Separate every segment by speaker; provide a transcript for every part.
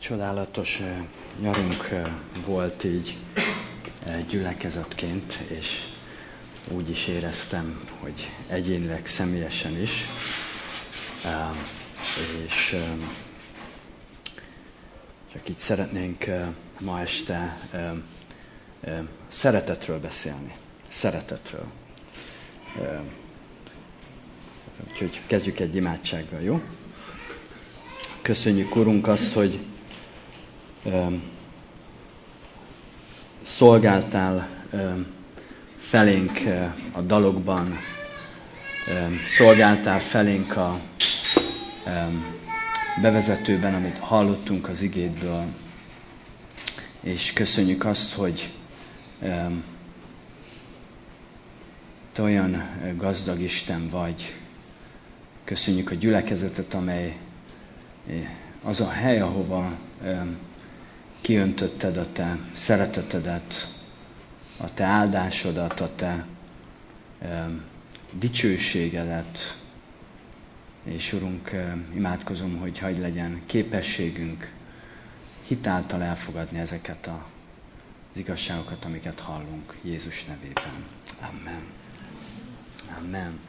Speaker 1: Csodálatos nyarunk volt így gyülekezetként, és úgy is éreztem, hogy egyénileg, személyesen is. És csak így szeretnénk ma este szeretetről beszélni. Szeretetről. Úgyhogy kezdjük egy imádsággal, jó? Köszönjük, Urunk, azt, hogy szolgáltál felénk a dalokban, szolgáltál felénk a bevezetőben, amit hallottunk az igédből, és köszönjük azt, hogy te olyan gazdag Isten vagy. Köszönjük a gyülekezetet, amely az a hely, ahova kiöntötted a te szeretetedet, a te áldásodat, a te dicsőségedet. És Urunk, imádkozom, hogy hadd legyen képességünk hitáltal elfogadni ezeket az igazságokat, amiket hallunk Jézus nevében. Amen. Amen.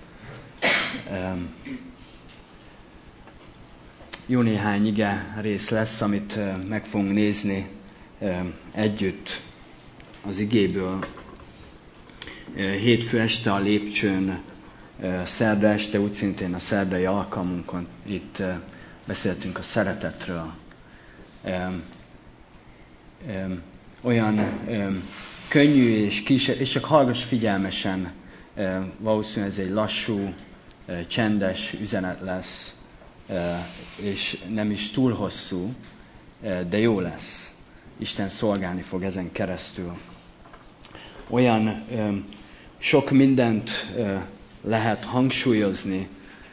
Speaker 1: Jó néhány ige rész lesz, amit meg fogunk nézni együtt az igéből. Hétfő este a lépcsőn, szerda este, úgy szintén a szerdai alkalmunkon itt beszéltünk a szeretetről. Olyan könnyű és és csak hallgass figyelmesen, valószínűleg ez egy lassú, csendes üzenet lesz, és nem is túl hosszú, de jó lesz. Isten szolgálni fog ezen keresztül. Olyan sok mindent lehet hangsúlyozni,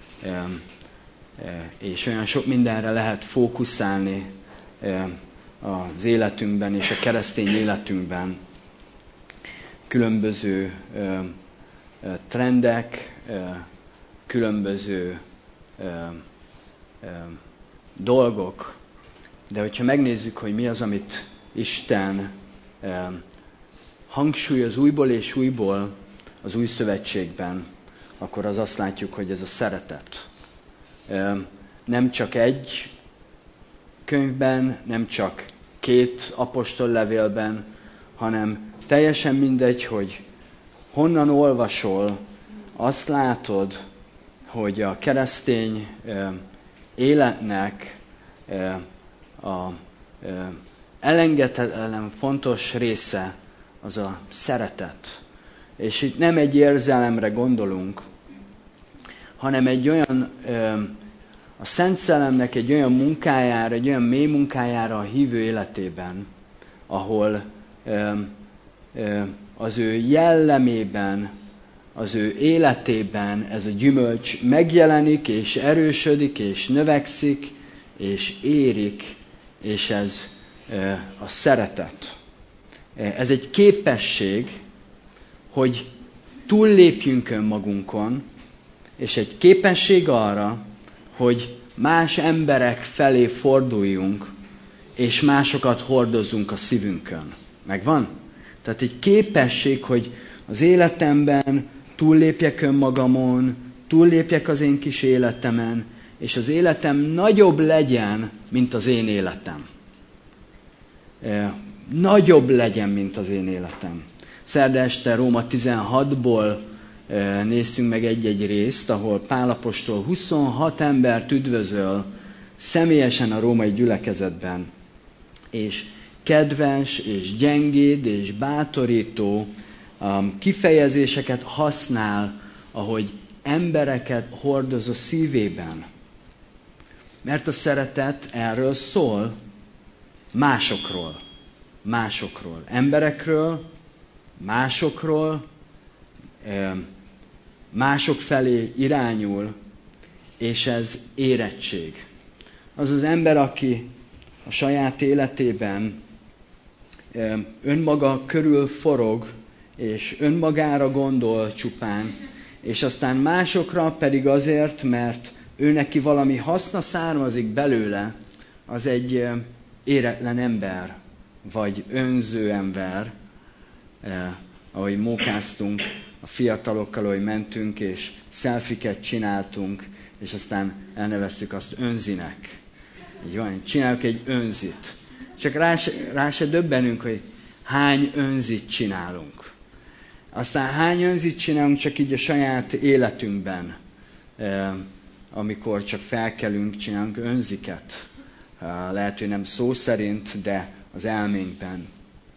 Speaker 1: és olyan sok mindenre lehet fókuszálni az életünkben és a keresztény életünkben. Különböző trendek, különböző dolgok, de hogyha megnézzük, hogy mi az, amit Isten hangsúlyoz újból és újból az új szövetségben, akkor az azt látjuk, hogy ez a szeretet. Nem csak egy könyvben, nem csak két apostollevélben, hanem teljesen mindegy, hogy honnan olvasol, azt látod, hogy a keresztény életnek a elengedhetetlen fontos része az a szeretet. És itt nem egy érzelemre gondolunk, hanem egy olyan, a Szent Szellemnek egy olyan munkájára, egy olyan mély munkájára a hívő életében, ahol az ő jellemében, az ő életében ez a gyümölcs megjelenik, és erősödik, és növekszik, és érik, és ez a szeretet. Ez egy képesség, hogy túllépjünk önmagunkon, és egy képesség arra, hogy más emberek felé forduljunk, és másokat hordozzunk a szívünkön. Megvan? Tehát egy képesség, hogy az életemben túllépjek önmagamon, túllépjek az én kis életemen, és az életem nagyobb legyen, mint az én életem. Nagyobb legyen, mint az én életem. Szerda este Róma 16-ból néztünk meg egy-egy részt, ahol Pál apostol 26 embert üdvözöl személyesen a római gyülekezetben, és kedves, és gyengéd, és bátorító kifejezéseket használ, ahogy embereket hordoz a szívében. Mert a szeretet erről szól, másokról, emberekről, mások felé irányul, és ez érettség. Az az ember, aki a saját életében önmaga körül forog, és önmagára gondol csupán, és aztán másokra pedig azért, mert ő neki valami haszna származik belőle, az egy éretlen ember, vagy önző ember, ahogy mókáztunk a fiatalokkal, ahogy mentünk, és selfiket csináltunk, és aztán elneveztük azt önzinek. Így van, csináljuk egy önzit. Csak rá se döbbenünk, hogy hány önzit csinálunk. Aztán hány önzit csinálunk csak így a saját életünkben, amikor csak felkelünk, csinálunk önziket. Lehet, hogy nem szó szerint, de az elménkben.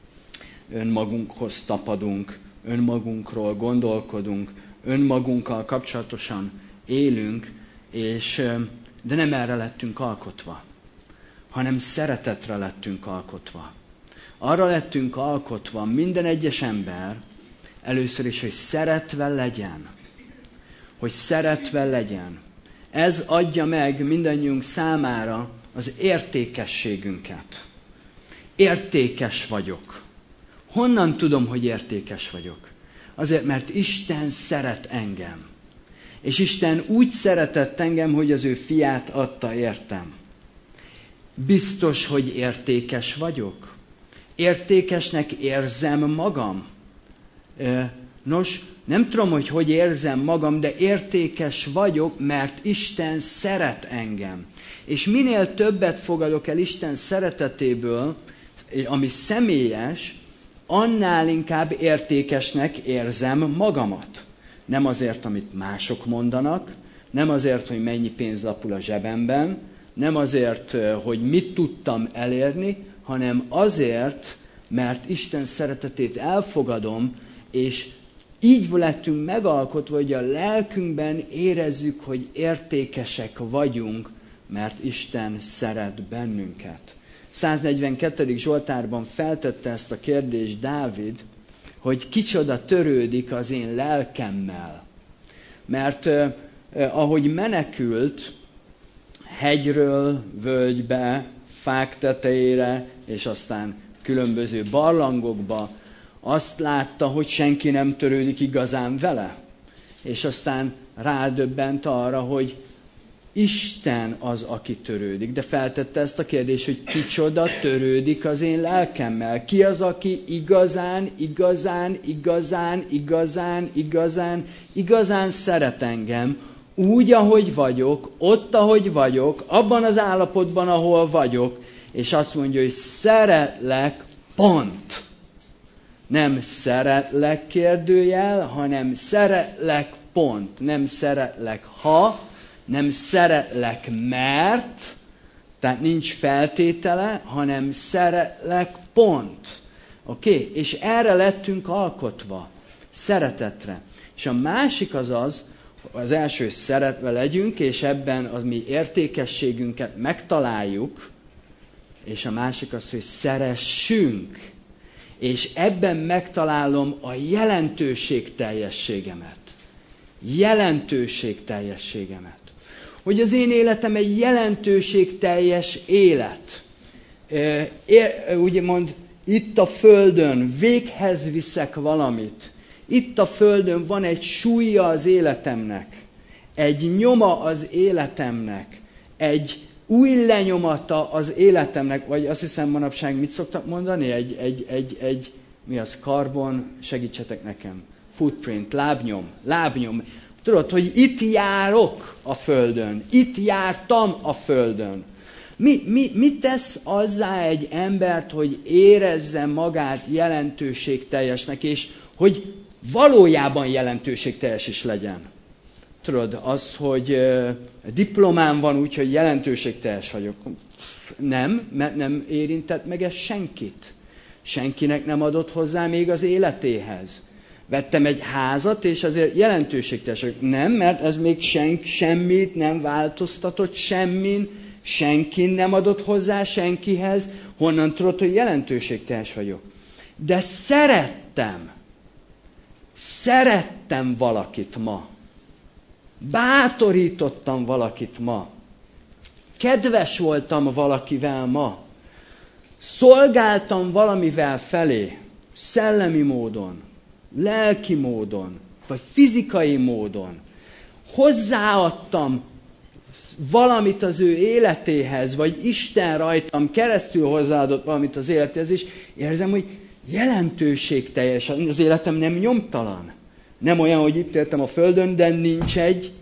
Speaker 1: Önmagunkhoz tapadunk, önmagunkról gondolkodunk, önmagunkkal kapcsolatosan élünk, de nem erre lettünk alkotva, hanem szeretetre lettünk alkotva. Arra lettünk alkotva minden egyes ember, először is, hogy szeretve legyen. Hogy szeretve legyen. Ez adja meg mindannyiunk számára az értékességünket. Értékes vagyok. Honnan tudom, hogy értékes vagyok? Azért, mert Isten szeret engem. És Isten úgy szeretett engem, hogy az ő fiát adta értem. Biztos, hogy értékes vagyok? Értékesnek érzem magam? Nos, nem tudom, hogy érzem magam, de értékes vagyok, mert Isten szeret engem. És minél többet fogadok el Isten szeretetéből, ami személyes, annál inkább értékesnek érzem magamat. Nem azért, amit mások mondanak, nem azért, hogy mennyi pénz lapul a zsebemben, nem azért, hogy mit tudtam elérni, hanem azért, mert Isten szeretetét elfogadom, és így lettünk megalkotva, hogy a lelkünkben érezzük, hogy értékesek vagyunk, mert Isten szeret bennünket. 142. Zsoltárban feltette ezt a kérdést Dávid, hogy kicsoda törődik az én lelkemmel. Mert ahogy menekült hegyről, völgybe, fák tetejére, és aztán különböző barlangokba, azt látta, hogy senki nem törődik igazán vele. És aztán rádöbbent arra, hogy Isten az, aki törődik. De feltette ezt a kérdést, hogy kicsoda törődik az én lelkemmel. Ki az, aki igazán szeret engem, úgy, ahogy vagyok, ott, ahogy vagyok, abban az állapotban, ahol vagyok, és azt mondja, hogy szeretlek, pont. Nem szeretlek kérdőjel, hanem szeretlek, pont. Nem szeretlek, ha, nem szeretlek, mert, tehát nincs feltétele, hanem szeretlek, pont. Oké? És erre lettünk alkotva, szeretetre. És a másik az első, hogy szeretve legyünk, és ebben az mi értékességünket megtaláljuk, és a másik az, hogy szeressünk. És ebben megtalálom a jelentőségteljességemet. Jelentőségteljességemet. Hogy az én életem egy jelentőségteljes élet. Úgymond itt a földön véghez viszek valamit. Itt a földön van egy súlya az életemnek. Egy nyoma az életemnek. Egy új lenyomata az életemnek, vagy azt hiszem manapság mit szoktak mondani? Mi az? Karbon, segítsetek nekem. Footprint, lábnyom. Tudod, hogy itt járok a földön, itt jártam a földön. Mi tesz azzá egy embert, hogy érezze magát jelentőségteljesnek, és hogy valójában jelentőségteljes is legyen? Tudod, az, hogy diplomám van úgy, hogy jelentőségteljes vagyok. Nem, mert nem érintett meg ez senkit. Senkinek nem adott hozzá még az életéhez. Vettem egy házat, és azért jelentőségteljes vagyok. Nem, mert ez még semmit nem változtatott, senki nem adott hozzá senkihez. Honnan tudod, hogy jelentőségteljes vagyok? De szerettem valakit ma. Bátorítottam valakit ma. Kedves voltam valakivel ma. Szolgáltam valamivel felé. Szellemi módon, lelki módon, vagy fizikai módon. Hozzáadtam valamit az ő életéhez, vagy Isten rajtam keresztül hozzáadott valamit az életéhez, és érzem, hogy jelentőségteljes. Az életem nem nyomtalan. Nem olyan, hogy itt éltem a földön, de nincs egy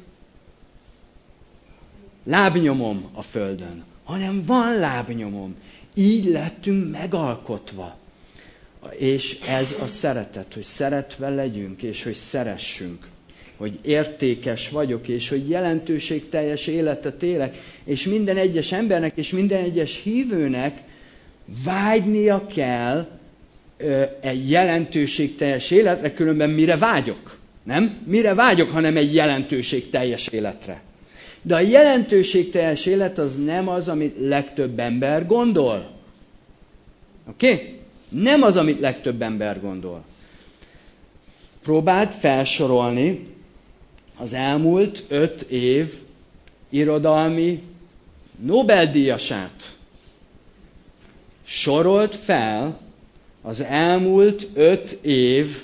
Speaker 1: lábnyomom a földön, hanem van lábnyomom. Így lettünk megalkotva. És ez a szeretet, hogy szeretve legyünk, és hogy szeressünk. Hogy értékes vagyok, és hogy jelentőségteljes életet élek, és minden egyes embernek, és minden egyes hívőnek vágynia kell egy jelentőségteljes életre, különben mire vágyok? Nem? Mire vágyok, hanem egy jelentőségteljes életre. De a jelentőségteljes élet az nem az, amit legtöbb ember gondol. Oké? Nem az, amit legtöbb ember gondol. Próbáld felsorolni az elmúlt 5 év irodalmi Nobel-díjasát. Sorolt fel az elmúlt 5 év,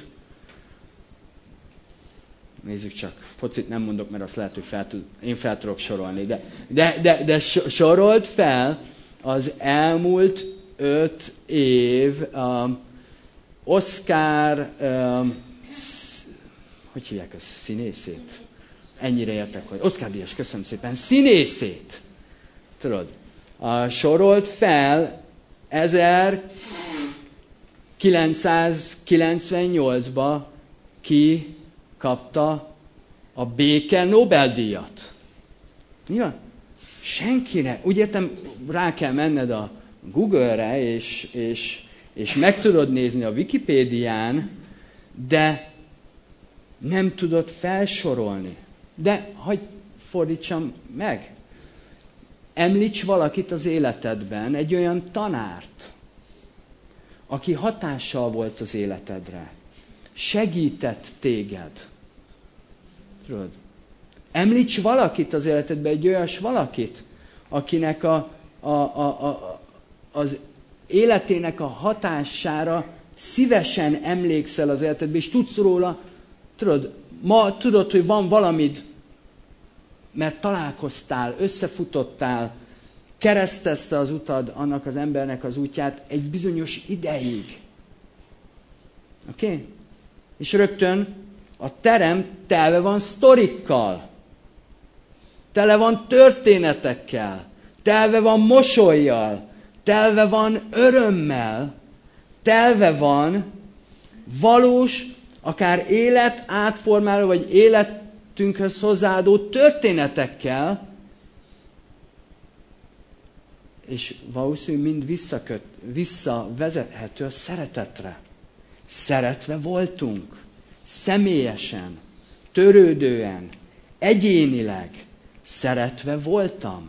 Speaker 1: nézzük csak, focit nem mondok, mert azt lehet, hogy én fel tudok sorolni, de sorolt fel az elmúlt 5 év Oscar, hogy hívják ezt, színészét? Ennyire értek, hogy Oscar díjas, köszönöm szépen, színészét. Tudod, sorolt fel 1998-ban ki kapta a béke Nobel-díjat. Mi van? Senkire. Úgy értem, rá kell menned a Google-re, és meg tudod nézni a Wikipédián, de nem tudod felsorolni. De hagyj fordítsam meg. Említs valakit az életedben, egy olyan tanárt, aki hatással volt az életedre. Segített téged. Tudod? Említs valakit az életedben, egy olyas valakit, akinek az életének a hatására szívesen emlékszel az életedben, és tudsz róla, ma tudod, hogy van valamid, mert találkoztál, összefutottál, keresztezte az utad annak az embernek az útját egy bizonyos ideig. Oké? És rögtön a terem telve van sztorikkal. Tele van történetekkel. Telve van mosollyal. Telve van örömmel. Telve van valós, akár élet átformáló, vagy életünkhöz hozzáadó történetekkel, és valószínűleg mind visszavezethető a szeretetre. Szeretve voltunk. Személyesen, törődően, egyénileg szeretve voltam.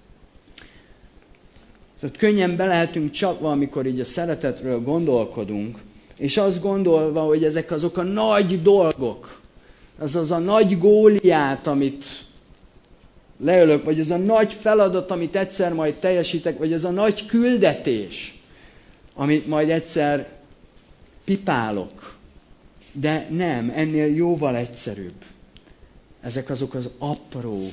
Speaker 1: Tehát könnyen be lehetünk csapva, amikor így a szeretetről gondolkodunk, és azt gondolva, hogy ezek azok a nagy dolgok, az a nagy Góliát, amit leölök, vagy az a nagy feladat, amit egyszer majd teljesítek, vagy az a nagy küldetés, amit majd egyszer pipálok. De nem, ennél jóval egyszerűbb. Ezek azok az apró,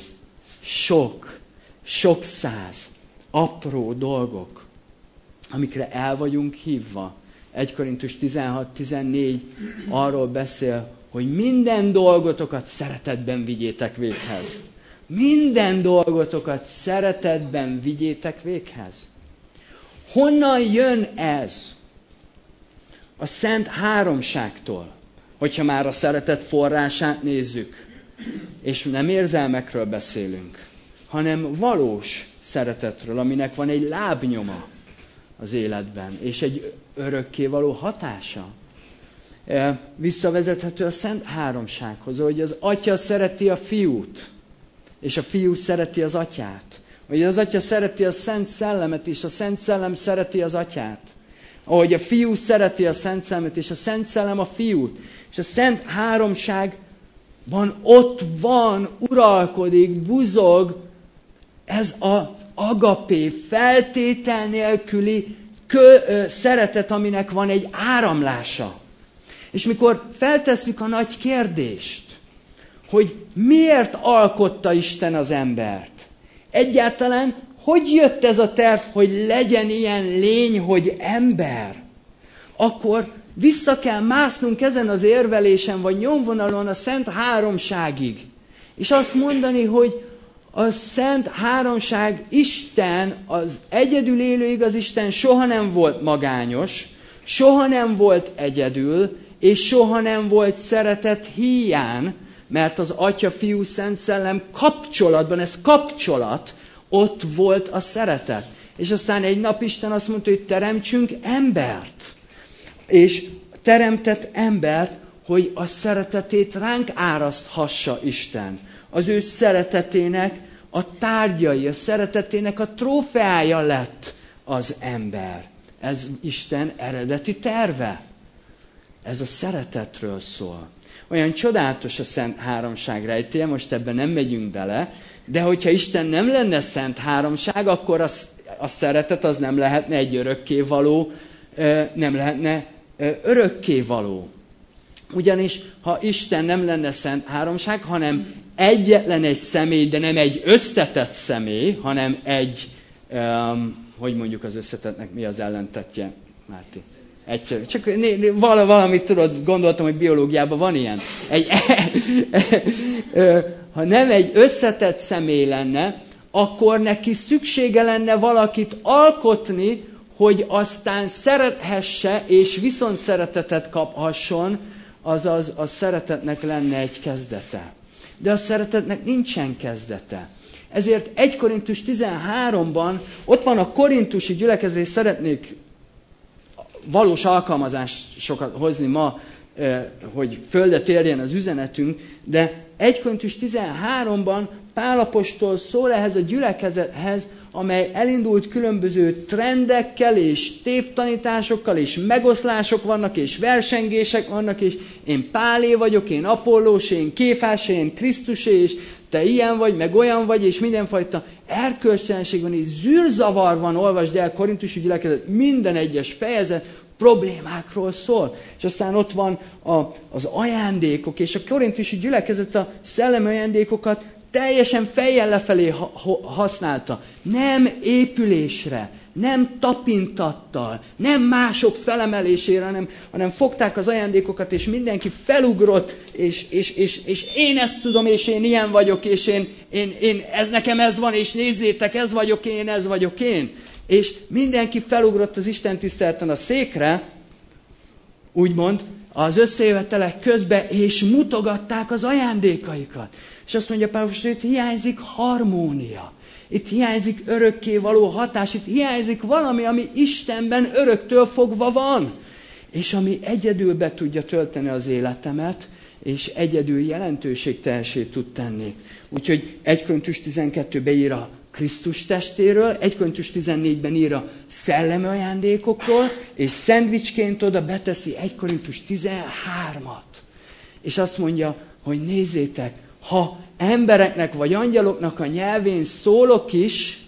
Speaker 1: sok száz apró dolgok, amikre el vagyunk hívva. 1 Korintus 16-14 arról beszél, hogy minden dolgotokat szeretetben vigyétek véghez. Minden dolgotokat szeretetben vigyétek véghez. Honnan jön ez? A Szent Háromságtól. Hogyha már a szeretet forrását nézzük, és nem érzelmekről beszélünk, hanem valós szeretetről, aminek van egy lábnyoma az életben, és egy örökkévaló hatása. Visszavezethető a Szent Háromsághoz, hogy az Atya szereti a Fiút, és a Fiú szereti az Atyát. Hogy az Atya szereti a Szent Szellemet, és a Szent Szellem szereti az Atyát. Ahogy a Fiú szereti a Szent Szellemet, és a Szent Szellem a Fiút. És a Szent Háromságban ott van, uralkodik, buzog ez az agapé, feltétel nélküli szeretet, aminek van egy áramlása. És mikor feltesszük a nagy kérdést, hogy miért alkotta Isten az embert, Egyáltalán hogy jött ez a terv, hogy legyen ilyen lény, hogy ember? Akkor vissza kell másznunk ezen az érvelésen, vagy nyomvonalon a Szent Háromságig. És azt mondani, hogy a Szent Háromság, Isten, az egyedül élő igaz Isten soha nem volt magányos, soha nem volt egyedül, és soha nem volt szeretet híján, mert az Atya, Fiú, Szent Szellem kapcsolatban, ez kapcsolat, ott volt a szeretet. És aztán egy nap Isten azt mondta, hogy teremtsünk embert. És teremtett embert, hogy a szeretetét ránk áraszthassa Isten. Az ő szeretetének a tárgyai, a szeretetének a trófeája lett az ember. Ez Isten eredeti terve. Ez a szeretetről szól. Olyan csodálatos a Szent Háromság rejtélye, most ebben nem megyünk bele, de hogyha Isten nem lenne Szent Háromság, akkor a szeretet az nem lehetne egy örökkévaló, nem lehetne örökkévaló. Ugyanis, ha Isten nem lenne Szent Háromság, hanem egyetlen egy személy, de nem egy összetett személy, hanem egy, hogy mondjuk az összetettnek mi az ellentetje, Márti? Egyszerű. Csak valamit tudod, gondoltam, hogy biológiában van ilyen. Ha nem egy összetett személy lenne, akkor neki szüksége lenne valakit alkotni, hogy aztán szerethesse és viszont szeretetet kaphasson, azaz a szeretetnek lenne egy kezdete. De a szeretetnek nincsen kezdete. Ezért 1 Korintus 13-ban, ott van a korintusi gyülekezés, szeretnék valós alkalmazásokat hozni ma, hogy földet érjen az üzenetünk, de 1 Korintus 13-ban Pál apostol szól ehhez a gyülekezethez, amely elindult különböző trendekkel, és tévtanításokkal, és megoszlások vannak, és versengések vannak, és én Pálé vagyok, én Apollós, én Kéfásé, én Krisztusé, és te ilyen vagy, meg olyan vagy, és mindenfajta erkölcstelenség van, és zűrzavar van, olvasd el, korintusi gyülekezet, minden egyes fejezet problémákról szól. És aztán ott van az ajándékok, és a korintusi gyülekezet a szellemi ajándékokat teljesen fejjel lefelé használta. Nem épülésre, nem tapintattal, nem mások felemelésére, hanem fogták az ajándékokat, és mindenki felugrott, és én ezt tudom, és én ilyen vagyok, és én ez nekem ez van, és nézzétek, ez vagyok én, ez vagyok én. És mindenki felugrott az Isten tiszteleten a székre, úgymond, az összejövetelek közben, és mutogatták az ajándékaikat. És azt mondja Pál, hogy itt hiányzik harmónia. Itt hiányzik örökkévaló hatás, itt hiányzik valami, ami Istenben öröktől fogva van. És ami egyedül be tudja tölteni az életemet, és egyedül jelentőségteljesé tud tenni. Úgyhogy 1 Korintus 12-ben ír a Krisztus testéről, 1 Korintus 14-ben ír a szellemi ajándékokról, és szendvicsként oda beteszi 1 Korintus 13-at. És azt mondja, hogy nézzétek, ha embereknek vagy angyaloknak a nyelvén szólok is,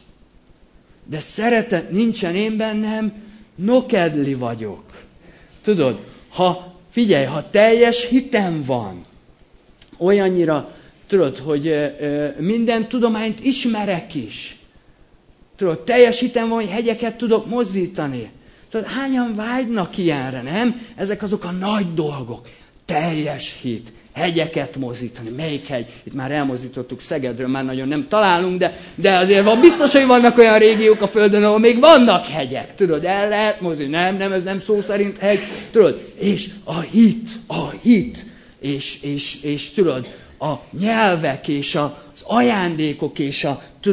Speaker 1: de szeretet nincsen én bennem, nokedli vagyok. Tudod, figyelj, ha teljes hitem van, olyannyira, tudod, hogy minden tudományt ismerek is. Tudod, teljes hitem van, hogy hegyeket tudok mozdítani. Tudod, hányan vágynak ilyenre, nem? Ezek azok a nagy dolgok. Teljes hit. Hegyeket mozdítani. Melyik hegy? Itt már elmozdítottuk Szegedről, már nagyon nem találunk, de azért van biztos, hogy vannak olyan régiók a Földön, ahol még vannak hegyek. Tudod, el lehet mozdítani. Nem, ez nem szó szerint hegy. Tudod, és a hit, és tudod, a nyelvek, és az ajándékok, és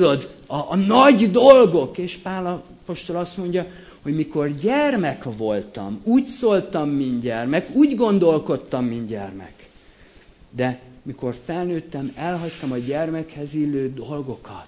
Speaker 1: a nagy dolgok. És Pál apostol azt mondja, hogy mikor gyermek voltam, úgy szóltam, mint gyermek, úgy gondolkodtam, mint gyermek. De mikor felnőttem, elhagytam a gyermekhez illő dolgokat.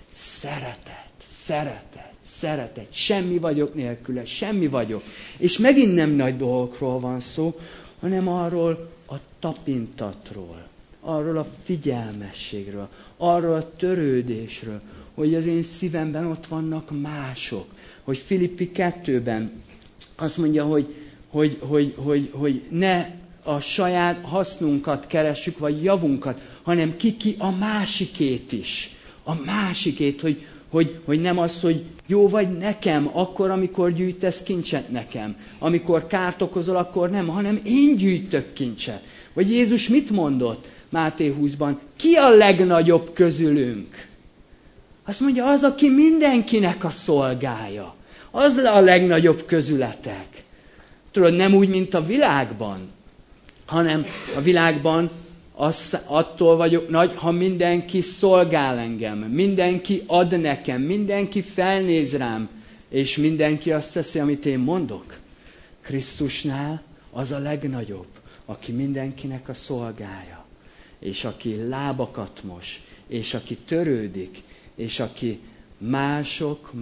Speaker 1: Szeretet. Semmi vagyok nélküle, semmi vagyok. És megint nem nagy dolgokról van szó, hanem arról a tapintatról, arról a figyelmességről, arról a törődésről, hogy az én szívemben ott vannak mások. Hogy Filippi 2-ben azt mondja, hogy ne a saját hasznunkat keressük, vagy javunkat, hanem ki a másikét is. A másikét, hogy nem az, hogy jó vagy nekem, akkor, amikor gyűjtesz kincset nekem. Amikor kárt okozol, akkor nem, hanem én gyűjtök kincset. Vagy Jézus mit mondott Máté 20-ban? Ki a legnagyobb közülünk? Azt mondja, az, aki mindenkinek a szolgája. Az a legnagyobb közületek. Tudod, nem úgy, mint a világban, hanem a világban attól vagyok nagy, ha mindenki szolgál engem, mindenki ad nekem, mindenki felnéz rám, és mindenki azt teszi, amit én mondok. Krisztusnál az a legnagyobb, aki mindenkinek a szolgája, és aki lábakat mos, és aki törődik, és aki mások.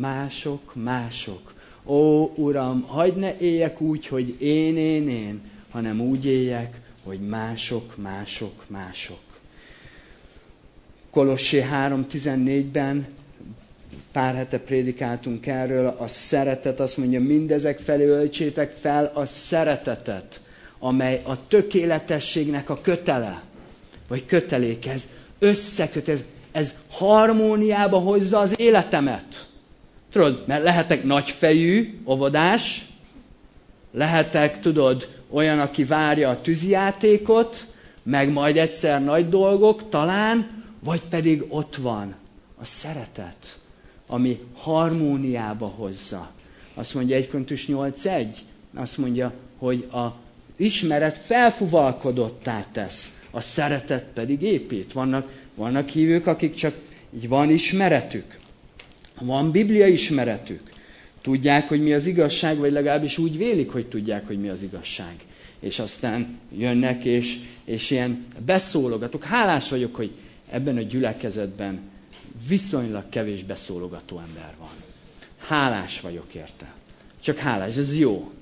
Speaker 1: Ó, Uram, hagyd ne éljek úgy, hogy én, hanem úgy éljek, hogy mások. Kolossé 3:14-ben pár hete prédikáltunk erről, a szeretet, azt mondja, mindezek felé öltsétek fel a szeretetet, amely a tökéletességnek a kötele, vagy kötelék, ez összeköt, ez harmóniába hozza az életemet. Tudod, mert lehetek nagyfejű, óvodás, lehetek, tudod, olyan, aki várja a tűzijátékot, meg majd egyszer nagy dolgok, talán, vagy pedig ott van a szeretet, ami harmóniába hozza. Azt mondja 1 Korintus 8:1, azt mondja, hogy az ismeret felfuvalkodottá tesz, a szeretet pedig épít. Vannak hívők, akik csak így van ismeretük, van Biblia ismeretük. Tudják, hogy mi az igazság, vagy legalábbis úgy vélik, hogy tudják, hogy mi az igazság. És aztán jönnek, és ilyen beszólogatók. Hálás vagyok, hogy ebben a gyülekezetben viszonylag kevés beszólogató ember van. Hálás vagyok érte. Csak hálás, ez jó.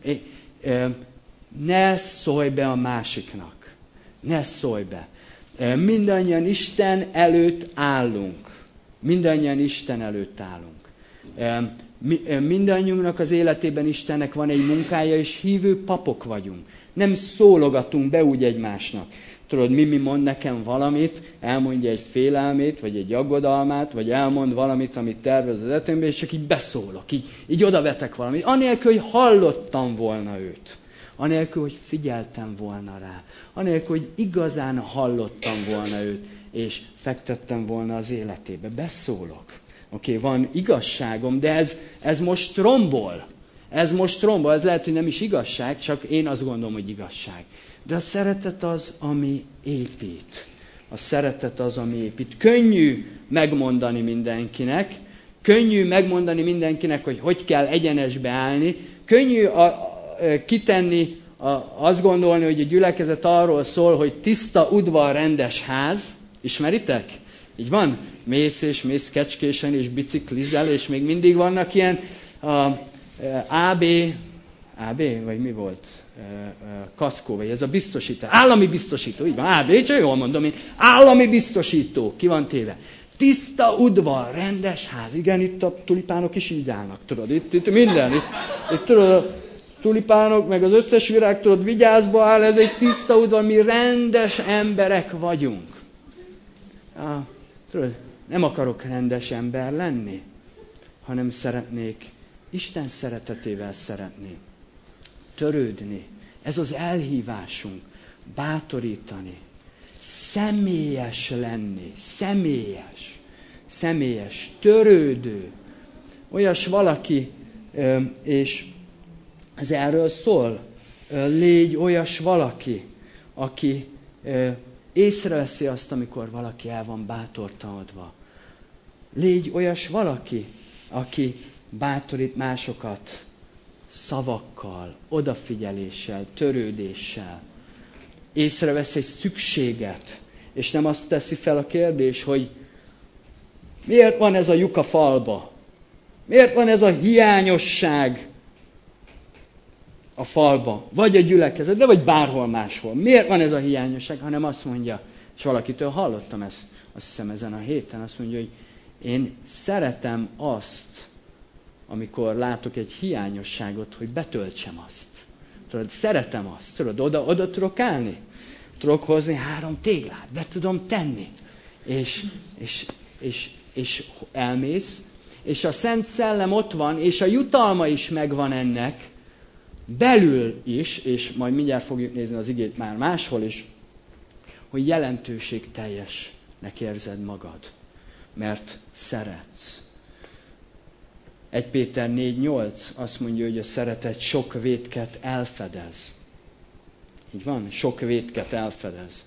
Speaker 1: Ne szólj be a másiknak. Ne szólj be. Mindannyian Isten előtt állunk. Mindannyiunknak az életében Istennek van egy munkája, és hívő papok vagyunk. Nem szólogatunk be úgy egymásnak. Tudod, Mimi mond nekem valamit, elmondja egy félelmét, vagy egy aggodalmát, vagy elmond valamit, amit tervez az életemben, és csak így beszólok, így odavetek valamit. Anélkül, hogy hallottam volna őt. Anélkül, hogy figyeltem volna rá. Anélkül, hogy igazán hallottam volna őt, és fektettem volna az életébe. Beszólok. Oké, van igazságom, de ez most rombol. Ez lehet, hogy nem is igazság, csak én azt gondolom, hogy igazság. De a szeretet az, ami épít. A szeretet az, ami épít. Könnyű megmondani mindenkinek, hogy kell egyenesbe állni. Könnyű kitenni, azt gondolni, hogy a gyülekezet arról szól, hogy tiszta udvar, rendes ház. Ismeritek? Így van? Mész kecskésen, és biciklizel, és még mindig vannak ilyen AB, vagy mi volt? Kaszkó, vagy ez a biztosítás. Állami biztosító, így van, AB, csak jól mondom én. Állami biztosító, ki van téve. Tiszta udvar, rendes ház. Igen, itt a tulipánok is így állnak, tudod, itt minden. Itt tudod, a tulipánok, meg az összes virág, tudod, vigyázba áll, ez egy tiszta udvar, mi rendes emberek vagyunk. Tudod, nem akarok rendes ember lenni, hanem szeretnék Isten szeretetével szeretni, törődni. Ez az elhívásunk, bátorítani, személyes lenni, személyes, törődő. Olyas valaki, és ez erről szól, légy olyas valaki, aki észreveszi azt, amikor valaki el van bátortalanodva. Légy olyas valaki, aki bátorít másokat szavakkal, odafigyeléssel, törődéssel. Észrevesz egy szükséget, és nem azt teszi fel a kérdés, hogy miért van ez a lyuk a falba? Miért van ez a hiányosság a falba? Vagy a gyülekezetben, vagy bárhol máshol. Miért van ez a hiányosság? Hanem azt mondja, és valakitől hallottam ezt, azt hiszem ezen a héten, azt mondja, hogy én szeretem azt, amikor látok egy hiányosságot, hogy betöltsem azt. Tudod, szeretem azt. Tudod, oda tudok állni. Tudok hozni 3 téglát, be tudom tenni. És és elmész, és a Szent Szellem ott van, és a jutalma is megvan ennek, belül is, és majd mindjárt fogjuk nézni az igét már máshol is, hogy jelentőségteljesnek érzed magad, mert szeretsz. 1 Péter 4:8 azt mondja, hogy a szeretet sok vétket elfedez. Így van? Sok vétket elfedez.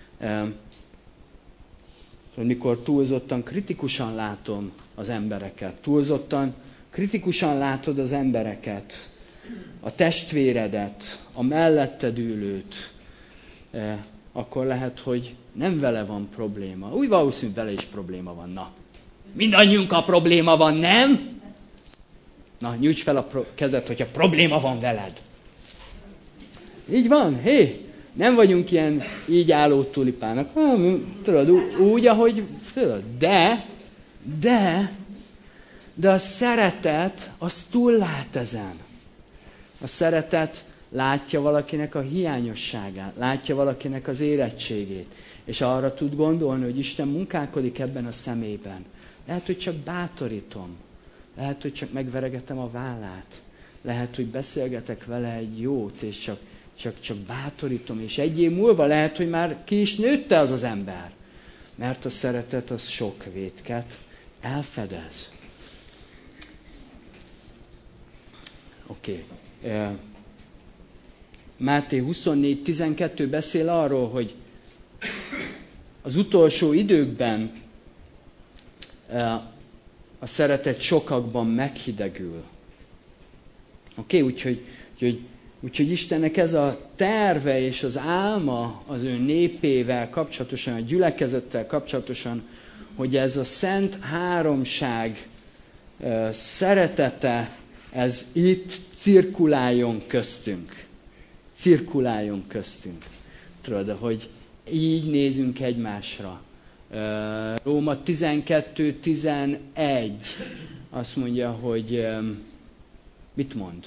Speaker 1: Mikor túlzottan kritikusan látom az embereket, túlzottan kritikusan látod az embereket, a testvéredet, a melletted ülőt, akkor lehet, hogy nem vele van probléma. Úgy valószínű, vele is probléma van. Na, mindannyiunkkal probléma van, nem? Na, nyújts fel a kezed, hogyha probléma van veled. Így van, hé, nem vagyunk ilyen így álló tulipának. Tudod, úgy, ahogy, tudod, de a szeretet, az túllát ezen. A szeretet látja valakinek a hiányosságát, látja valakinek az érettségét, és arra tud gondolni, hogy Isten munkálkodik ebben a szemében. Lehet, hogy csak bátorítom, lehet, hogy csak megveregetem a vállát, lehet, hogy beszélgetek vele egy jót, és csak bátorítom, és egy év múlva lehet, hogy már ki is nőtte az az ember. Mert a szeretet az sok vétket elfedez. Oké. Máté 24:12 beszél arról, hogy az utolsó időkben a szeretet sokakban meghidegül. Oké, úgyhogy Istennek ez a terve és az álma az ő népével kapcsolatosan, a gyülekezettel kapcsolatosan, hogy ez a szent háromság szeretete, ez itt cirkuláljon köztünk. Cirkuláljon köztünk. Tudod, hogy így nézünk egymásra. Róma 12:11 azt mondja, hogy mit mond?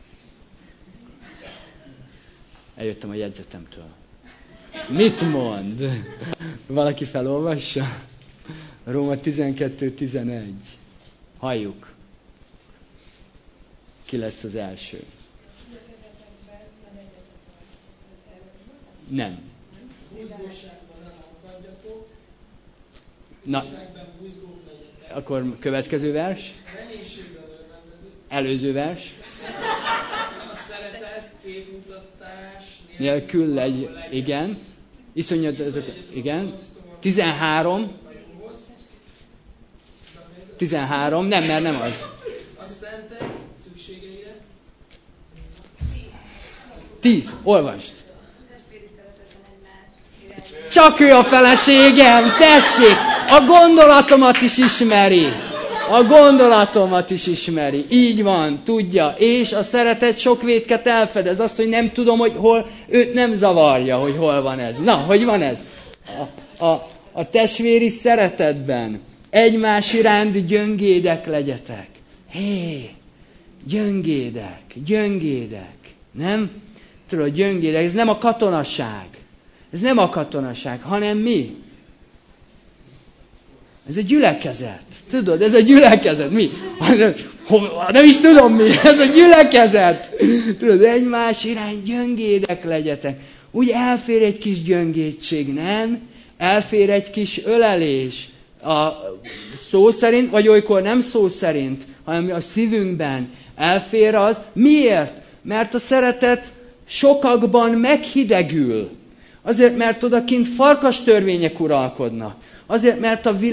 Speaker 1: Eljöttem a jegyzetemtől. Mit mond? Valaki felolvassa? Róma 12:11. Halljuk. Ki lesz az első? Nem. Na, akkor következő vers. Előző vers.
Speaker 2: A szeretet, képmutatás
Speaker 1: nélkül egy, igen. Iszonyat, igen. 13. 13, nem, mert nem az.
Speaker 2: A szentek szükségeire.
Speaker 1: 10, olvasd. Csak ő a feleségem, tessék! A gondolatomat is ismeri. A gondolatomat is ismeri. Így van, tudja. És a szeretet sok vétket elfedez. Azt, hogy nem tudom, hogy hol, őt nem zavarja, hogy hol van ez. Na, hogy van ez? A testvéri szeretetben egymás iránt gyöngédek legyetek. Hé, gyöngédek. Nem? Tudod, gyöngédek. Ez nem a katonaság. Ez nem a katonaság, hanem mi? Ez a gyülekezet. Tudod, ez a gyülekezet. Mi? Nem is tudom mi. Ez a gyülekezet. Tudod, egymás irány gyöngédek legyetek. Úgy elfér egy kis gyöngédség, nem? Elfér egy kis ölelés. A szó szerint, vagy olykor nem szó szerint, hanem a szívünkben elfér az. Miért? Mert a szeretet sokakban meghidegül. Azért, mert odakint farkas törvények uralkodnak. Azért, mert a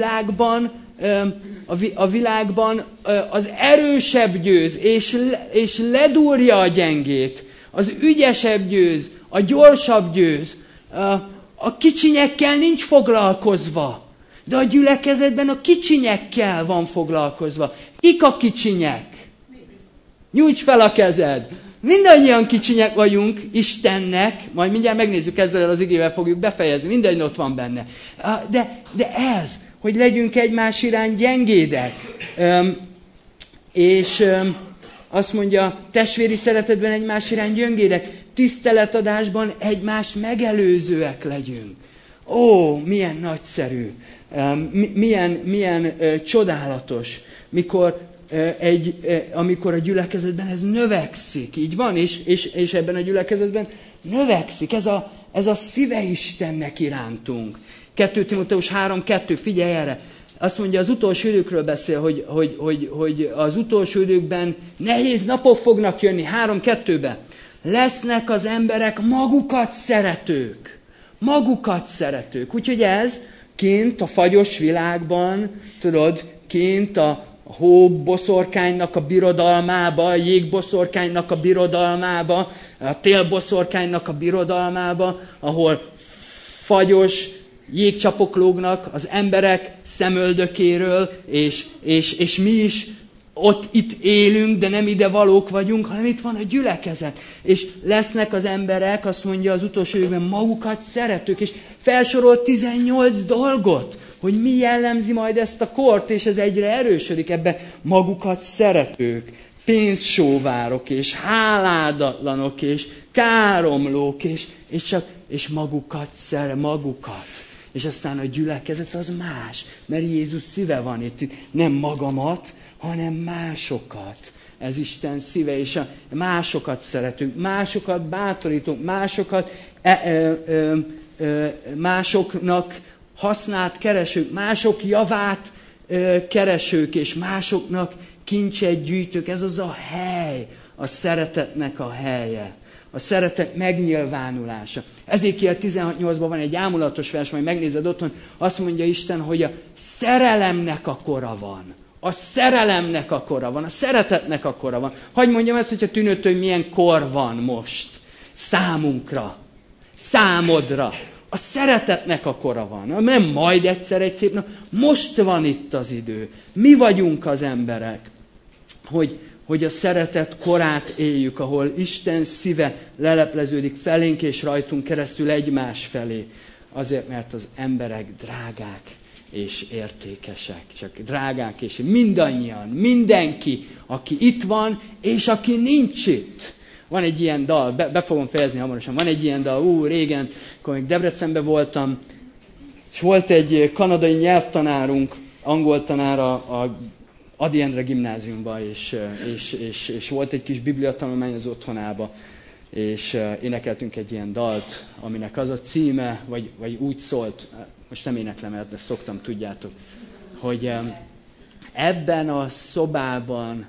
Speaker 1: világban az erősebb győz, és ledúrja a gyengét. Az ügyesebb győz, a gyorsabb győz. A kicsinyekkel nincs foglalkozva. De a gyülekezetben a kicsinyekkel van foglalkozva. Kik a kicsinyek? Nyújts fel a kezed! Mindannyian kicsinyek vagyunk Istennek, majd mindjárt megnézzük, ezzel az igével fogjuk befejezni, mindegy ott van benne. De ez, hogy legyünk egymás iránt gyengédek. És azt mondja, testvéri szeretetben egymás iránt gyöngédek, tiszteletadásban egymás megelőzőek legyünk. Ó, milyen nagyszerű. Milyen csodálatos, amikor a gyülekezetben ez növekszik. Így van, és ebben a gyülekezetben növekszik. Ez a szíve Istennek irántunk. 2 Timóteus 3:2, figyelj erre! Azt mondja, az utolsó időkről beszél, hogy az utolsó időkben nehéz napok fognak jönni, 3:2-ben. Lesznek az emberek magukat szeretők. Magukat szeretők. Úgyhogy ez kint a fagyos világban, tudod, kint a hóboszorkánynak a birodalmába, a jégboszorkánynak a birodalmába, a télboszorkánynak a birodalmába, ahol fagyos jégcsapok lógnak az emberek szemöldökéről, és mi is itt élünk, de nem ide valók vagyunk, hanem itt van a gyülekezet. És lesznek az emberek, azt mondja az utolsó évben, magukat szeretők, és felsorol 18 dolgot, hogy mi jellemzi majd ezt a kort, és ez egyre erősödik ebben. Magukat szeretők, pénzsóvárok, és háládatlanok, és káromlók, és magukat. És aztán a gyülekezet az más, mert Jézus szíve van itt. Nem magamat, hanem másokat. Ez Isten szíve, és másokat szeretünk, másokat bátorítunk, másoknak hasznát keresők, mások javát keresők, és másoknak kincset gyűjtők. Ez az a hely, a szeretetnek a helye. A szeretet megnyilvánulása. Ezékiel 16:8-ban van egy ámulatos vers, majd megnézed otthon, azt mondja Isten, hogy a szerelemnek a kora van. A szerelemnek a kora van, a szeretetnek a kora van. Hadd mondjam ezt, hogyha tűnött, hogy milyen kor van most számunkra, számodra. A szeretetnek a kora van. Nem majd egyszer egy szép nap, most van itt az idő. Mi vagyunk az emberek, hogy a szeretet korát éljük, ahol Isten szíve lelepleződik felénk és rajtunk keresztül egymás felé. Azért, mert az emberek drágák és értékesek. Csak drágák és mindannyian, mindenki, aki itt van, és aki nincs itt. Van egy ilyen dal, be fogom fejezni hamarosan, van egy ilyen dal, régen, amikor még Debrecenben voltam, és volt egy kanadai nyelvtanárunk, angol tanár a Ady Endre gimnáziumban, és volt egy kis bibliatanulmány az otthonába, és énekeltünk egy ilyen dalt, aminek az a címe, vagy úgy szólt, most nem éneklem el, de szoktam, tudjátok, hogy ebben a szobában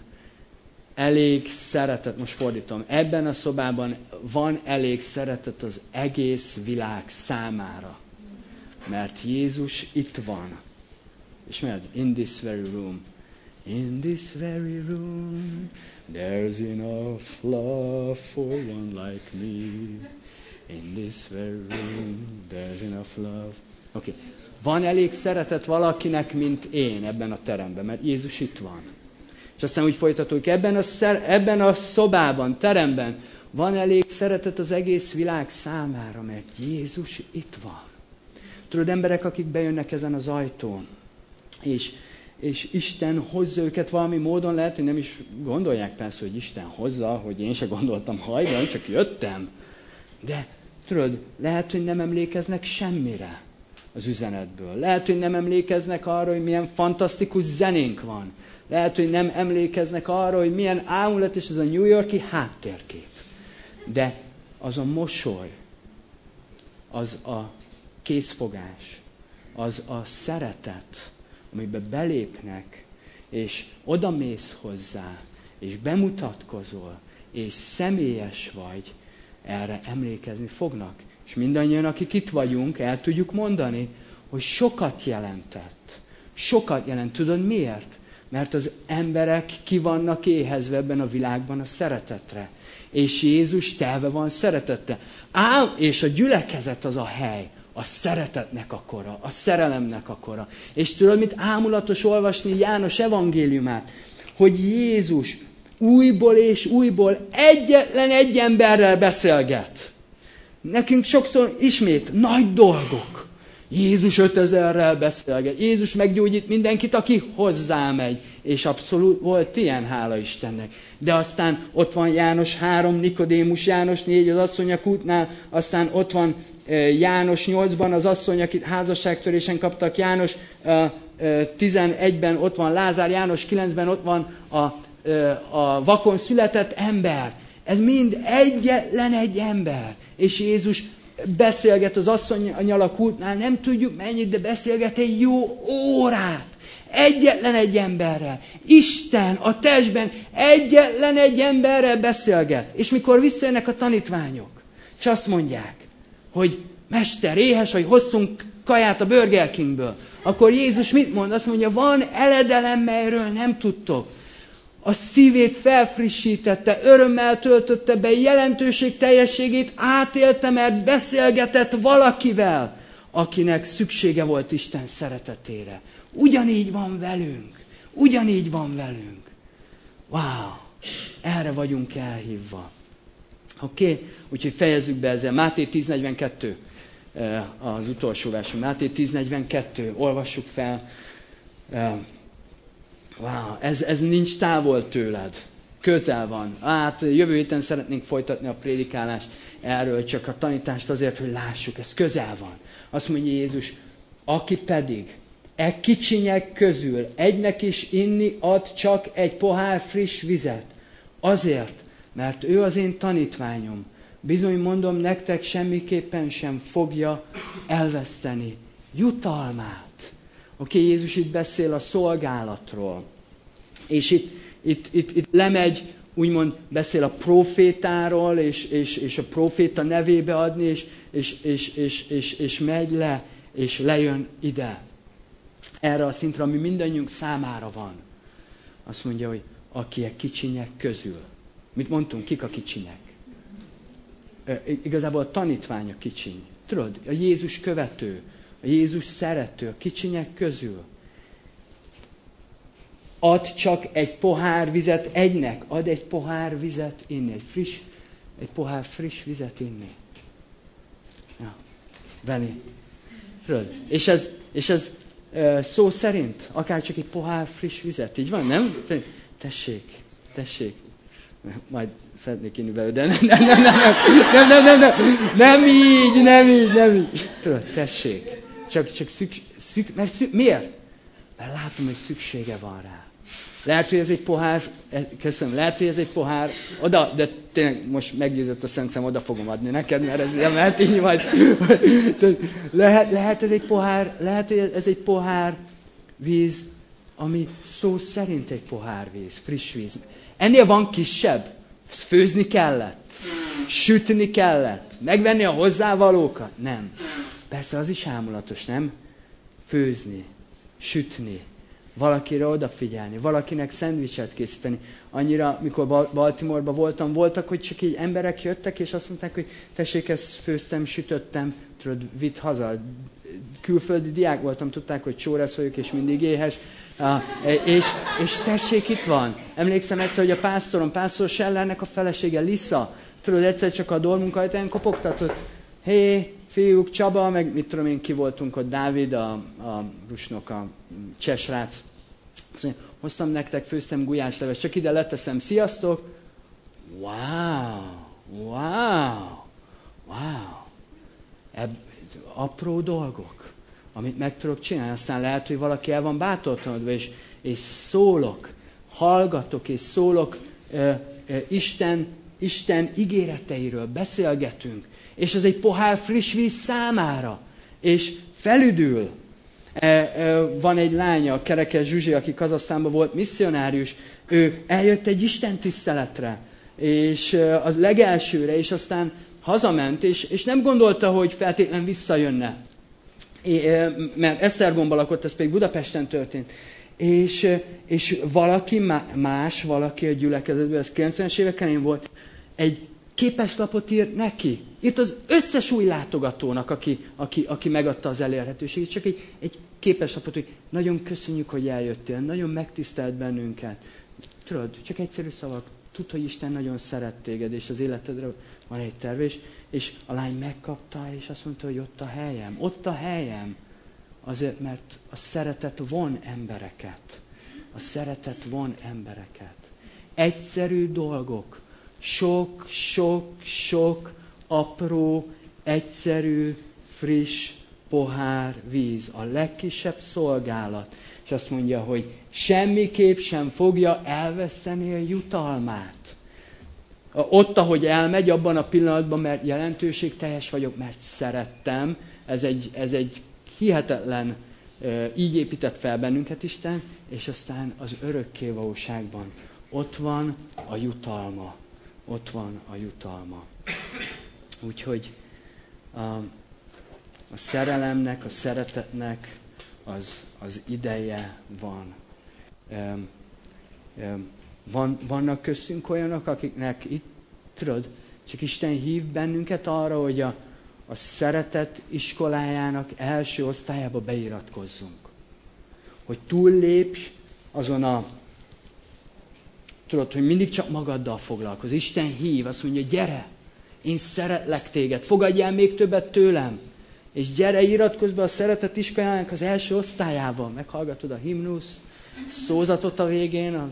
Speaker 1: elég szeretet, most fordítom, ebben a szobában van elég szeretet az egész világ számára, mert Jézus itt van. Ismered? In this very room. In this very room, there's enough love for one like me. In this very room, there's enough love. Oké. Van elég szeretet valakinek, mint én ebben a teremben, mert Jézus itt van. És aztán úgy folytatódik, ebben a szobában, teremben van elég szeretet az egész világ számára, mert Jézus itt van. Tudod, emberek, akik bejönnek ezen az ajtón, és Isten hozza őket valami módon, lehet, hogy nem is gondolják persze, hogy Isten hozza, hogy én se gondoltam hajdan, csak jöttem. De tudod, lehet, hogy nem emlékeznek semmire az üzenetből. Lehet, hogy nem emlékeznek arra, hogy milyen fantasztikus zenénk van. Lehet, hogy nem emlékeznek arra, hogy milyen ámulat és ez a New York-i háttérkép. De az a mosoly, az a készfogás, az a szeretet, amiben belépnek, és odamész hozzá, és bemutatkozol, és személyes vagy, erre emlékezni fognak. És mindannyian, akik itt vagyunk, el tudjuk mondani, hogy sokat jelentett. Sokat jelent. Tudod miért? Mert az emberek ki vannak éhezve ebben a világban a szeretetre. És Jézus telve van szeretettel. És a gyülekezet az a hely, a szeretetnek a kora, a szerelemnek a kora. És tudod, mit ámulatos olvasni János evangéliumát? Hogy Jézus újból és újból egyetlen egy emberrel beszélget. Nekünk sokszor ismét nagy dolgok. Jézus 5000-rel beszélget. Jézus meggyógyít mindenkit, aki hozzámegy. És abszolút volt ilyen, hála Istennek. De aztán ott van János 3, Nikodémus János 4, az asszonyok útnál, aztán ott van János 8-ban az asszony, akit házasságtörésen kaptak, János 11-ben ott van Lázár, János 9-ben ott van a vakon született ember. Ez mind egyetlen egy ember. És Jézus beszélget az asszonnyal a kultnál, nem tudjuk mennyit, de beszélget egy jó órát. Egyetlen egy emberrel. Isten a testben egyetlen egy emberrel beszélget. És mikor visszajönnek a tanítványok, és azt mondják, hogy Mester, éhes, hogy hoztunk kaját a Burger Kingből, akkor Jézus mit mond? Azt mondja, van eledelem, melyről nem tudtok. A szívét felfrissítette, örömmel töltötte be, jelentőség teljességét átélte, mert beszélgetett valakivel, akinek szüksége volt Isten szeretetére. Ugyanígy van velünk. Ugyanígy van velünk. Wow! Erre vagyunk elhívva. Oké? Úgyhogy fejezzük be ezzel. Máté 10.42 az utolsó versünk. Máté 10.42. Olvassuk fel. Wow! Ez nincs távol tőled. Közel van. Hát jövő héten szeretnénk folytatni a prédikálást erről, csak a tanítást azért, hogy lássuk. Ez közel van. Azt mondja Jézus, aki pedig kicsinyek közül egynek is inni ad csak egy pohár friss vizet. Azért, mert ő az én tanítványom. Bizony mondom nektek, semmiképpen sem fogja elveszteni jutalmát. Oké, Jézus itt beszél a szolgálatról. És itt lemegy, úgymond beszél a profétáról, és a proféta nevébe adni, és megy le, és lejön ide. Erre a szintre, ami mindannyiunk számára van. Azt mondja, hogy aki a kicsinyek közül. Mit mondtunk? Kik a kicsinyek? Igazából a tanítvány a kicsiny. Tudod, a Jézus követő, a Jézus szerető, a kicsinyek közül. Ad csak egy pohár vizet egynek. Ad egy pohár vizet inni. Egy pohár friss vizet inni. Ja, venni. Tudod? És ez szó szerint, akár csak egy pohár friss vizet. Így van, nem? Tessék. Majd szeretnék inni belőle, de nem így. Tudod, tessék. Miért? Mert látom, hogy szüksége van rá. Lehet, hogy ez egy pohár, lehet, hogy ez egy pohár, oda, de tényleg most meggyőzött a Szent Szem, oda fogom adni neked, mert ez ilyen, mert így majd. Lehet hogy ez egy pohár víz, ami szó szerint egy pohár víz, friss víz. Ennél van kisebb. Főzni kellett, sütni kellett, megvenni a hozzávalókat. Nem. Persze az is ámulatos, nem? Főzni, sütni, valakire odafigyelni, valakinek szendvicset készíteni. Annyira, mikor Baltimore-ban voltak, hogy csak így emberek jöttek, és azt mondták, hogy tessék, ezt főztem, sütöttem, tudod, vidd haza. Külföldi diák voltam, tudták, hogy csóresz vagyok, és mindig éhes. És tessék, itt van. Emlékszem egyszer, hogy a pásztor Sellernek a felesége, Lisa, tudod, egyszer csak a dormunkajtán kopogtatott. Hé, fiúk, Csaba, meg mit tudom én, ki voltunk ott, Dávid, a rusnok, a cseh srác. Azt mondja, hoztam nektek, főztem gulyásleves, csak ide leteszem, sziasztok. Wow. Apró dolgok, amit meg tudok csinálni. Aztán lehet, hogy valaki el van bátortalanodva, és szólok, hallgatok, és szólok Isten ígéreteiről, beszélgetünk. És ez egy pohár friss víz számára. És felüdül. Van egy lánya, Kerekes Zsuzsi, aki Kazahsztánban volt misszionárius. Ő eljött egy Isten tiszteletre, és az legelsőre, és aztán hazament, és nem gondolta, hogy feltétlen visszajönne. Mert Esztergomban lakott, ez pedig Budapesten történt. És valaki valaki a gyülekezetben, ez 90-es évek elején volt, egy képeslapot írt neki. Írt az összes új látogatónak, aki megadta az elérhetőséget. Csak egy képeslapot, hogy nagyon köszönjük, hogy eljöttél, nagyon megtisztelt bennünket. Tudod, csak egyszerű szavak. Tudd, hogy Isten nagyon szeret téged, és az életedre van egy terve, és a lány megkapta, és azt mondta, hogy ott a helyem. Azért, mert a szeretet von embereket. Egyszerű dolgok. Sok apró egyszerű, friss pohár víz, a legkisebb szolgálat. És azt mondja, hogy semmiképp sem fogja elveszteni a jutalmát. Ott, ahogy elmegy, abban a pillanatban, mert jelentőségteljes vagyok, mert szerettem, ez egy hihetetlen, így épített fel bennünket Isten, és aztán az örökkévalóságban ott van a jutalma. Ott van a jutalma. Úgyhogy a szerelemnek, a szeretetnek az ideje van. Vannak köztünk olyanok, akiknek itt, tudod, csak Isten hív bennünket arra, hogy a szeretet iskolájának első osztályába beiratkozzunk. Hogy túllépj azon tudod, hogy mindig csak magaddal foglalkozz. Isten hív, azt mondja, gyere, én szeretlek téged, fogadjál még többet tőlem. És gyere, iratkozz be a szeretet iskolájának az első osztályába. Meghallgatod a himnusz, szózatot a végén,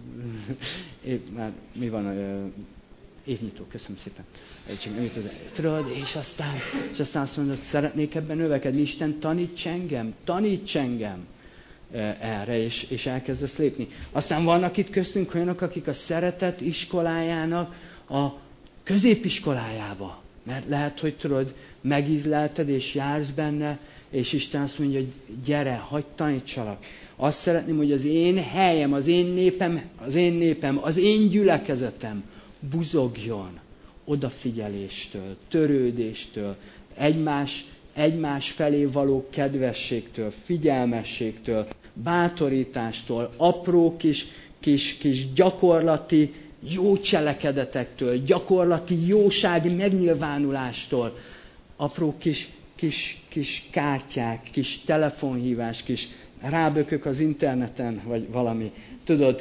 Speaker 1: mi van évnyitó, köszönöm szépen. Tudod, és aztán azt mondod, szeretnék ebben növekedni. Isten, taníts engem erre, és elkezdesz lépni. Aztán vannak itt köztünk olyanok, akik a szeretet iskolájának a középiskolájába. Mert lehet, hogy tudod, megízlelted, és jársz benne, és Isten azt mondja, hogy gyere, hagyd tanítsalak. Azt szeretném, hogy az én helyem, az én népem, az én gyülekezetem buzogjon odafigyeléstől, törődéstől, egymás felé való kedvességtől, figyelmességtől, bátorítástól, apró kis gyakorlati jó cselekedetektől, gyakorlati jósági megnyilvánulástól, apró kis kártyák, kis telefonhívás, kis rábökök az interneten, vagy valami, tudod,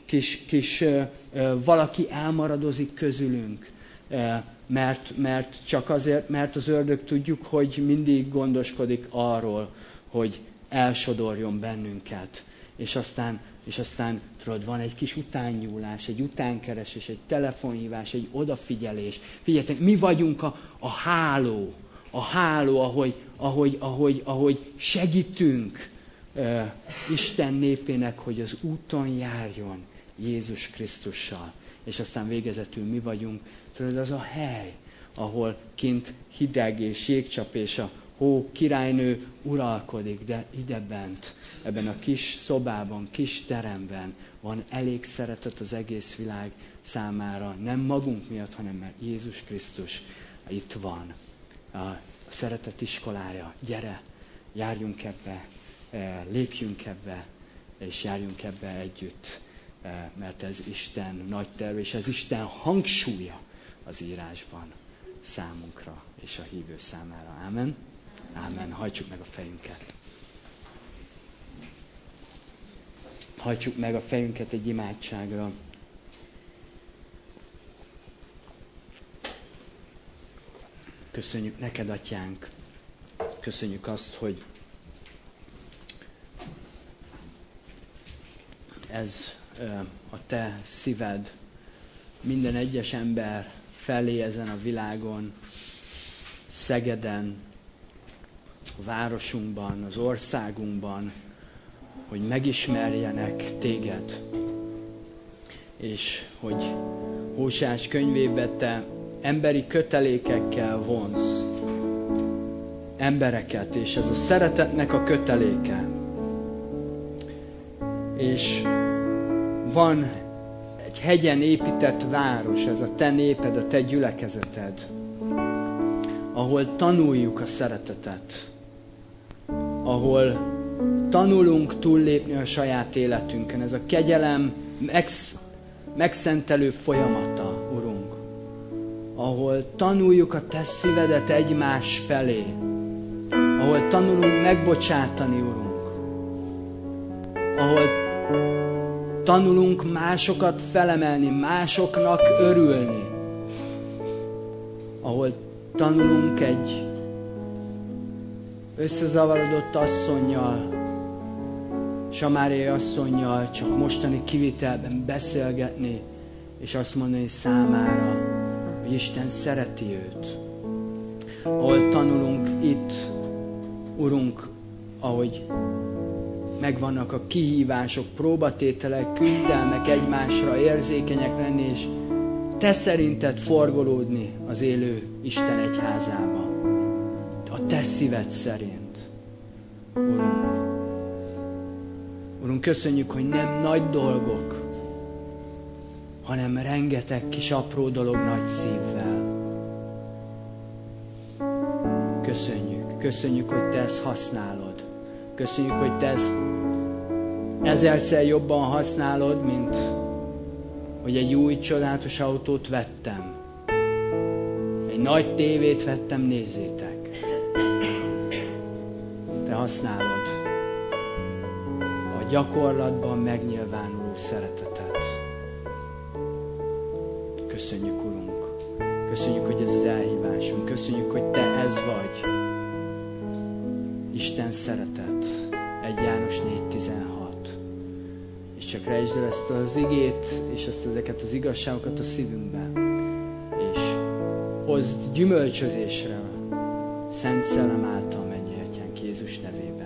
Speaker 1: valaki elmaradozik közülünk, mert csak azért, mert az ördög tudjuk, hogy mindig gondoskodik arról, hogy elsodorjon bennünket. És aztán tudod, van egy kis utánnyúlás, egy utánkeresés, egy telefonhívás, egy odafigyelés. Figyeljetek, mi vagyunk a háló, ahogy segítünk Isten népének, hogy az úton járjon Jézus Krisztussal. És aztán végezetül mi vagyunk, tudod, az a hely, ahol kint hideg és jégcsap és a hó királynő uralkodik, de idebent, ebben a kis szobában, kis teremben van elég szeretet az egész világ számára, nem magunk miatt, hanem mert Jézus Krisztus itt van. A szeretet iskolája, gyere, járjunk ebbe, lépjünk ebbe, és járjunk ebbe együtt, mert ez Isten nagy terve, és ez Isten hangsúlya az írásban számunkra és a hívő számára. Ámen? Ámen. Hajtsuk meg a fejünket. Hajtsuk meg a fejünket egy imádságra. Köszönjük neked, Atyánk. Köszönjük azt, hogy ez a te szíved minden egyes ember felé ezen a világon, Szegeden, a városunkban, az országunkban, hogy megismerjenek téged. És hogy Hóseás könyvébe te emberi kötelékekkel vonz embereket, és ez a szeretetnek a köteléke. És van egy hegyen épített város, ez a te néped, a te gyülekezeted, ahol tanuljuk a szeretetet, ahol tanulunk túllépni a saját életünkön. Ez a kegyelem megszentelő folyamata, Urunk, ahol tanuljuk a te szívedet egymás felé, ahol tanulunk megbocsátani, Urunk, ahol tanulunk másokat felemelni, másoknak örülni, ahol tanulunk egy összezavarodott asszonnyal, Samáriai asszonnyal csak mostani kivitelben beszélgetni, és azt mondani számára, hogy Isten szereti őt. ahol tanulunk itt, Urunk, ahogy megvannak a kihívások, próbatételek, küzdelmek, egymásra érzékenyek lenni, és Te szerinted forgolódni az élő Isten egyházába. A Te szíved szerint. Urunk, köszönjük, hogy nem nagy dolgok, hanem rengeteg kis apró dolog nagy szívvel. Köszönjük, hogy Te ezt használod. Köszönjük, hogy Te ezt ezerszer jobban használod, mint hogy egy új csodálatos autót vettem. Egy nagy tévét vettem, nézzétek. Te használod a gyakorlatban megnyilvánuló szeretetet. Köszönjük, Urunk. Köszönjük, hogy ez az elhívásunk. Köszönjük, hogy Te ez vagy. Isten szeretet. 1 János 4:16. És csak rejtsd el ezt az igét, és ezeket az igazságokat a szívünkben. És hozd gyümölcsözésre Szent Szellem által, mennyi Atyánk, Jézus nevében.